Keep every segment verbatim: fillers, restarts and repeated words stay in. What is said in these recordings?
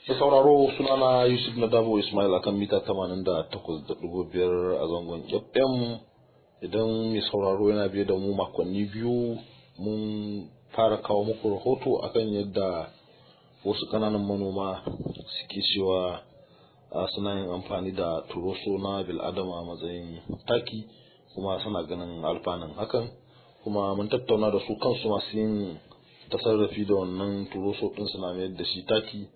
Da sauraro sunana Yusuf Nadabo Ismail akan mita tamanin da takwas da ɗigo biyar a zangon F M. Idan mai sauraro yana biye da mu makonni biyu mun fara kawo muku rahoto akan yadda wasu ƙananan manoma suke cewa suna yin amfani da turoso na bil'adama a matsayin taki kuma suna ganin alfanun hakan, kuma mun tattauna da su kansu masu yin tasarrafi da wannan turoso ɗin suna mayar da shi taki.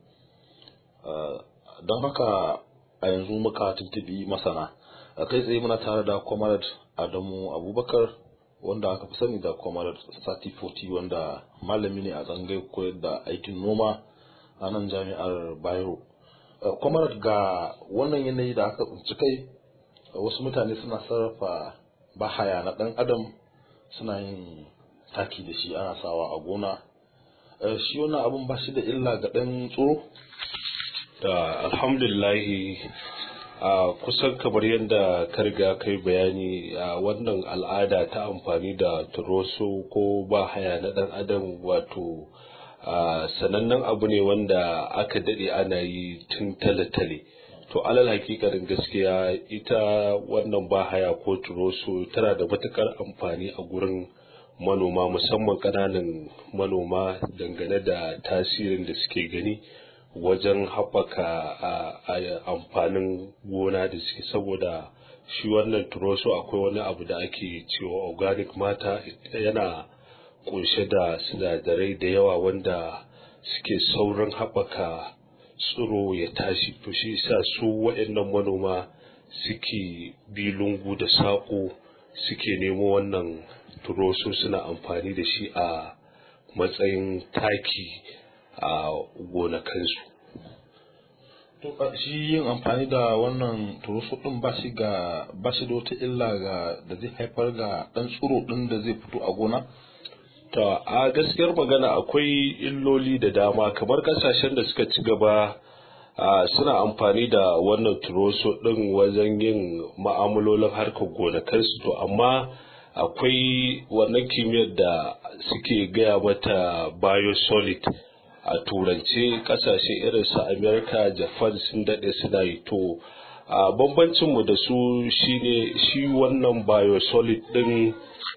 Don haka a yanzu muka tuntubi masana a kai tsaye. Muna tare da Comrade Adamu Abubakar wanda aka fi sani da Comrade Sati Foti, wanda malami ne a tsangai koyar da aikin noma a nan jami'ar Bayero. Comrade, ga wannan yanayi da aka tsinci kai, wasu mutane suna sarrafa bahaya na ɗan adam suna yin taki da shi, ana sawa a gona. Shi wannan abun ba shi da illa ga ɗan tsoro? Da alhamdulillahi, a kusan kamar yadda ka riga kai bayani, a wannan al'ada ta amfani da turoso ko ba haya na dan adam, wato sanannen abu ne wanda aka dade ana yi tun tale-tale. To alal hakikarin gaskiya ita wannan ba haya ko turoso tana da matukar amfani a gurin manoma, musamman ƙananan manoma, dangane da tasirin da suke gani wajen haɓaka amfanin gona da suke. Saboda shi wannan turoso akwai wani abu da ake cewa organic matter, yana kunshe da sinadarai da yawa wanda suke saurin haɓaka tsiro ya tashi. To shi yasa su waɗannan manoma suke bi lungu da saƙo suke nemo wannan turoso suna amfani da shi a matsayin taki a gonakansu. To shi yin amfani da wannan turoso din ba shi ga ba shi da wata illa ga da zai haifar ga dan tsiro din da zai fito a gona? Ta a gaskiyar magana akwai illoli da dama, kamar kasashen da suka ci gaba suna amfani da wannan turoso din wajen yin ma'amalolin harkar gonakansu. To amma akwai wannan kimiyyar da suke gaya mata biosolid a turance. kasashe irin su America, Japan sun dade suna yi. To a bambancin mu da su shine shi wannan biosolid din,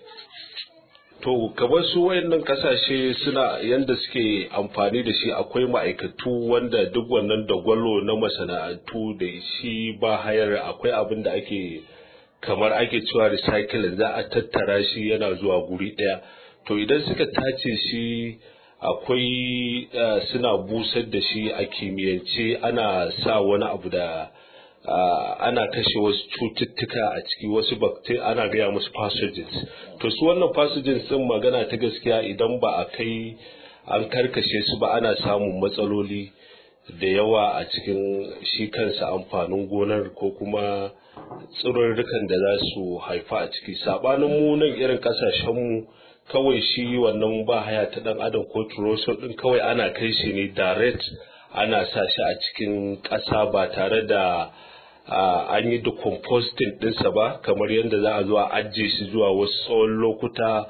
to kamar su wayannan kasashe suna yanda suke amfani da shi, akwai ma'aikatu wanda duk wannan dagwalo na masana'antu da shi ba hayar, akwai abin da ake kamar ake cewa recycling, za a tattara shi yana zuwa guri daya. To idan suka tace shi, akwai uh, suna busar da shi a kimiyyance, ana sa wani abu da uh, ana kashe wasu cututtuka a ciki, wasu bacteria, ana gaya musu pathogens. To su wannan pathogens din, magana ta gaskiya, idan ba a kai an karkashe su ba, ana samun matsaloli da yawa a cikin shi kansa amfanin gonar ko kuma tsirurrukan da za su haifa a ciki. Sabanin mu nan irin kasashen mu, kawai shi wannan ba haya ta dan adam ko turoso din kawai ana kai shi ne direct, ana sa shi a cikin ƙasa ba tare da an yi decomposting ɗinsa ba, kamar yadda za a zo a ajiye shi zuwa wasu tsawon lokuta,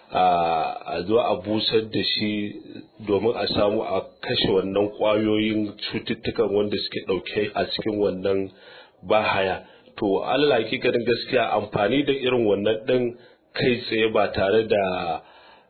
a zo a busar da shi domin a samu a kashe wannan ƙwayoyin cututtukan wanda suke ɗauke a cikin wannan ba haya. To Allah hakikanin gaskiya, amfani da irin wannan ɗin kai tsaye ba tare da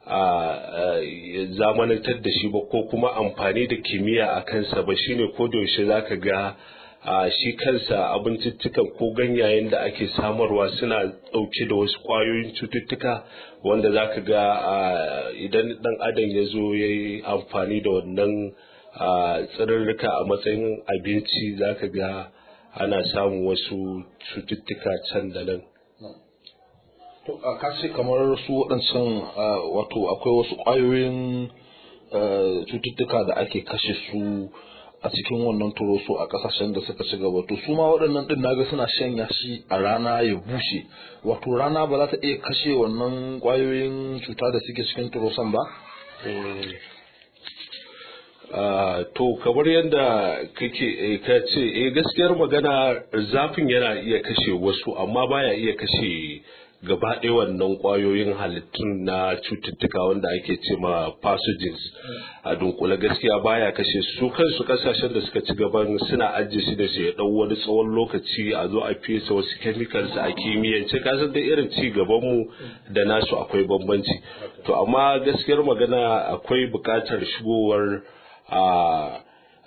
zamanantar da shi ba, ko kuma amfani da kimiyya a kansa ba, shine ko da yaushe zaka ga shi kansa abinciccikan ko ganyayen da ake samarwa suna ɗauke da wasu ƙwayoyin cututtuka wanda zaka ga idan ɗan adam ya zo ya yi amfani da wannan tsirrika a matsayin abinci, zaka ga ana samun wasu cututtuka can da nan. To a kashe kamar su waɗancan wato akwai wasu ƙwayoyin cututtuka da ake kashe su a cikin wannan turoso a ƙasashen da suka ci gaba. To su ma waɗannan ɗin naga suna shanya shi a rana ya bushe, wato rana ba za ta iya kashe wannan ƙwayoyin cuta da suke cikin turoson ba? Uh, to kamar yadda kake ka ce, eh gaskiyar magana, zafin yana iya kashe wasu amma baya iya kashe gaba ɗaya wannan ƙwayoyin halittun na cututtuka wanda ake ce ma pathogens a dunkule gaskiya baya kashe su kansu kasashen da suka ci gaban suna ajiye shi da shi ya ɗau wani tsawon lokaci a zo a fesa wasu chemicals a kimiyyance kasan da irin ci gaban mu da nasu akwai bambanci to amma gaskiyar magana akwai buƙatar shigowar a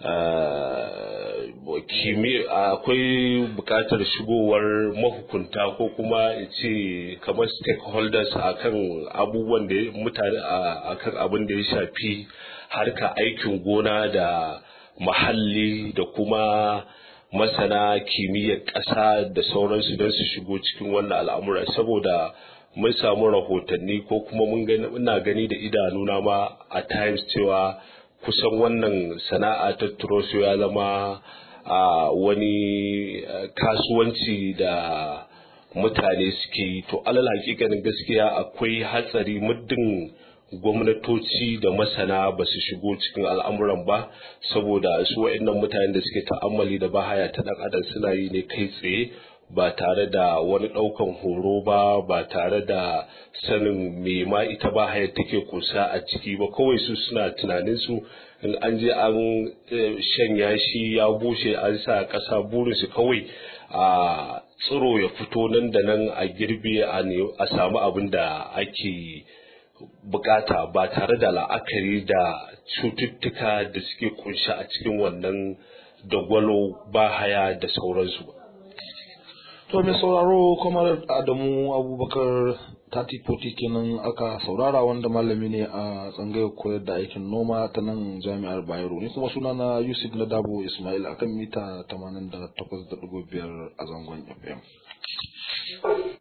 akwai buƙatar shigowar mahukunta ko kuma ce kamar stakeholders akan abubuwan da mutane akan abin da ya shafi harka aikin gona da muhalli da kuma masana kimiyyar ƙasa da sauransu don su shigo cikin wannan al'amura saboda mun samu rahotanni ko kuma mun gani ina gani da idanuna ma a times cewa kusan wannan sana'a ta turoso ya zama a wani kasuwanci da mutane suke yi to alal hakikanin gaskiya akwai hatsari muddin gwamnatoci da masana ba su shigo cikin al'amuran ba saboda su wa'annan mutanen da suke ta'ammali da bahaya ta dan adam suna yi ne kai tsaye ba tare da wani ɗaukan horo ba ba tare da sanin me ma ita ba haya take kusa a ciki ba kawai su suna tunanin su in an je an shanya shi ya bushe an sa ƙasa burin su kawai a tsiro ya fito nan da nan a girbe a samu abin da ake bukata ba tare da la'akari da cututtuka da suke kunshi a cikin wannan dagwalo ba haya da sauransu ba. To mai sauraro kamar Adamu Abubakar tati forty kenan aka saurara wanda malami ne a tsangayar koyar da aikin noma ta nan jami'ar Bayero ne kuma sunana Yusuf Nadabo Ismail akan mita tamanin da takwas da ɗigo biyar a zangon F M.